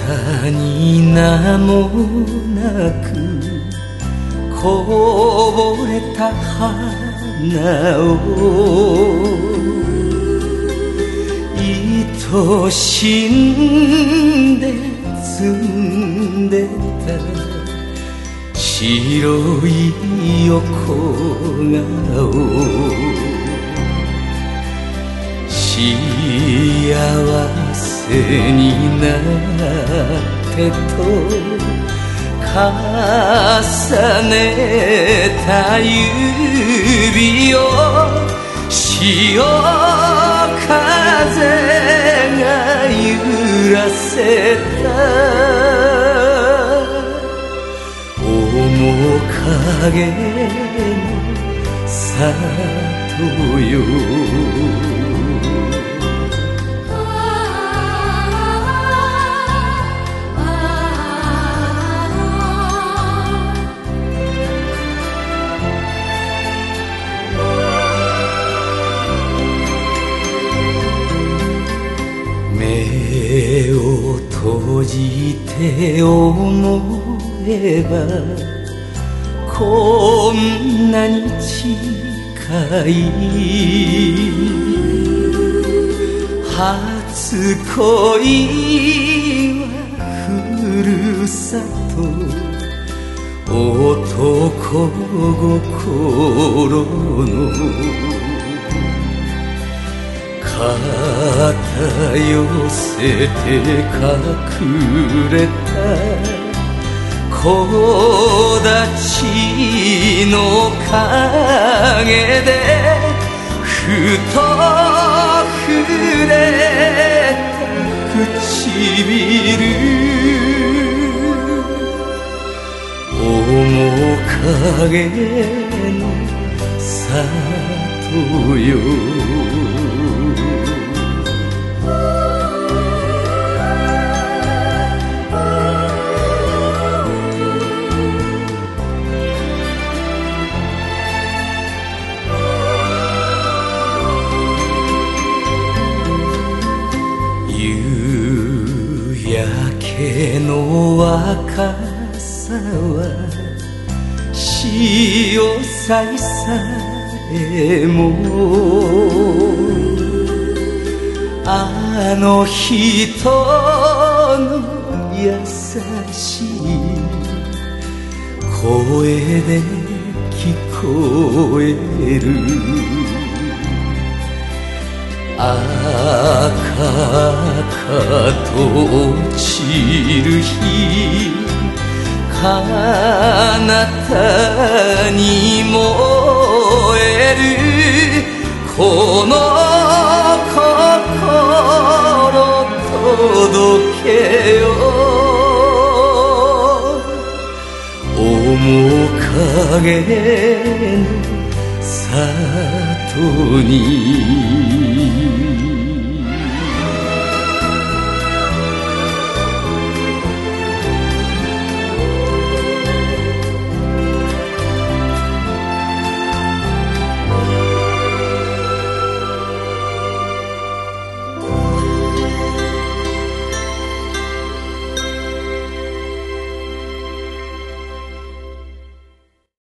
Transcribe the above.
朝に名もなくこぼれた花を愛しんで摘んでた白い横顔幸せになってと重ねた指を潮風が揺らせた面影の里よ目を閉じて思えばこんなに近い初恋はふるさと男心の肩寄せて隠れた木立の陰でふと触れた唇面影の里よ夕焼けの若さは潮ささえもあの人の優しい声で聞こえる赤々と落ちる日彼方に燃えるこの心届けよ面影の里に